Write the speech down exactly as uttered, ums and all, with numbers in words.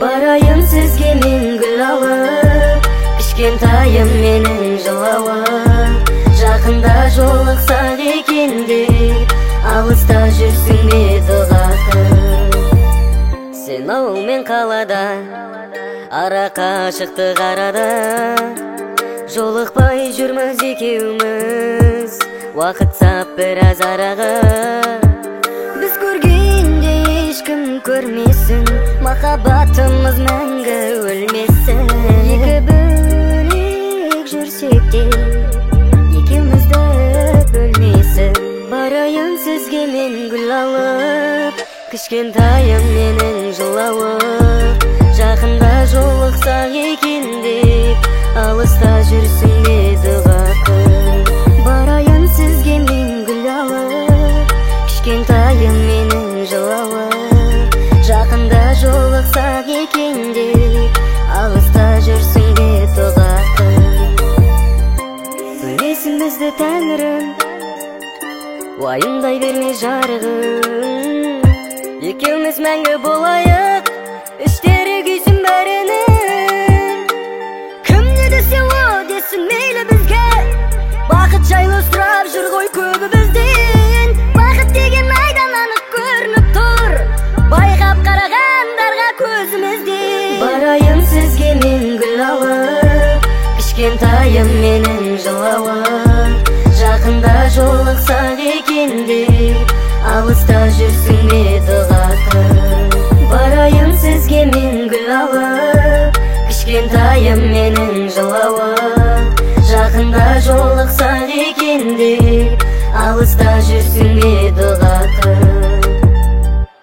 Барайын сізге мен гүл алып, кішкентайым менің жылауым. Жақында жолықсақ екен деп, алыста жүрсің бе дұғақым. Сен ауыл мен қалада, ара қашықтық арада, жолықпай жүрміз екеуміз, уақыт сап біраз араға. Біз көргенде ешкім көрмесін, махаббатымыз мәңгі өлмесін. Екі бөлек жүрсек те, екеумізді бөлмесін. Барайын сізге мен гүл алып, кішкентайым менің жылауым. Жақында жолықсақ екен деп, алыста жүрсің бе дұғақым. Барайын сізге мен гүл алып, кішкентайым менің жылауым. Жақында жолықсақ екен деп, алыста жүрсің бе дұғақым. Бөлесің бізді тәңірім, уайымдай берме жарығым. Екеуміз мәңгі болайық, іштері күйсін бәрінің. Кім не десе о десін мейлі бізге, бақыт жайлы сұрап жүр ғой көбі бізден. Бақыт деген айдан анық көрініп тұр, байқап қарағандарға көзімізден. Барайын сізге мен гүл алып, кішкентайым менің жылауым. Жақында жолықсақ екен деп, алыста жүрсің бе дұғақым. Барайын сізге мен гүл алып, кішкентайым менің жылауым.